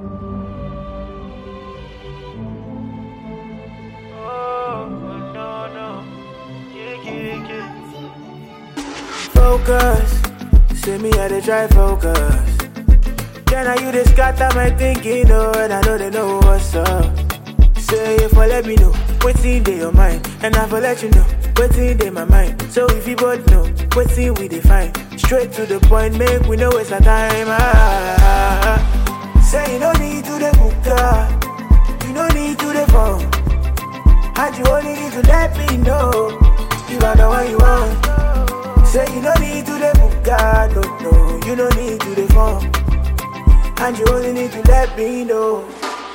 Focus, say me how they try focus. Can I you they scatter my thinking, oh, and I know they know what's up. Say if I let me know, what's in your mind, and I will let you know, what's in my mind. So if you both know, what's in we define. Straight to the point, make we know waste our time. Say you no need to the book, you no need to the phone. And you only need to let me know, you are the one you want. Say you no need to the book, no, you no need to the phone. And you only need to let me know.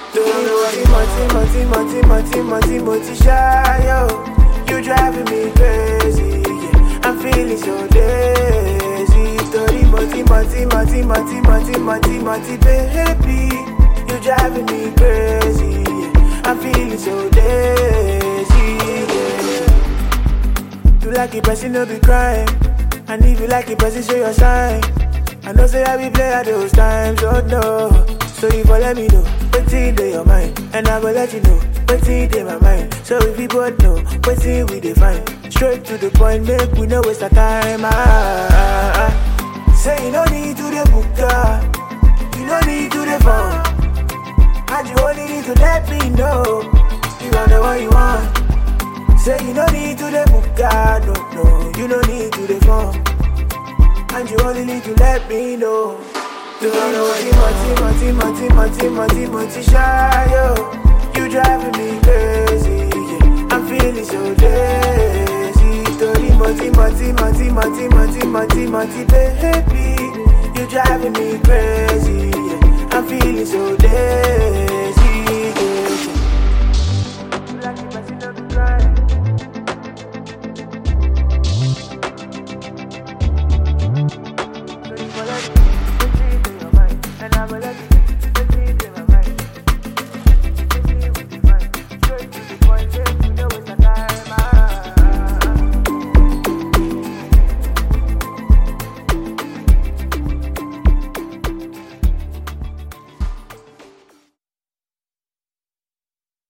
Moti shy, yo. You driving me crazy, yeah. I'm feeling so lazy. Tori moti, baby. You driving me crazy, yeah. I'm feeling so lazy, yeah. You like it, but you no be crying. And if you like it, but you show your sign. I know say I be play at those times, oh no. So if you let me know, what's in your mind, and I will let you know, what's in my mind. So if we both know, what's in we define. Straight to the point, make we know waste our time. Say you no need to the book, you no need to the phone. And you only need to let me know, you are the one you want. Say you no need to the book, no, you no need to the phone. And you only need to let me know. You moti shy, yo. You driving me crazy, yeah. I'm feeling so lazy. Tori moti, baby. You driving me crazy.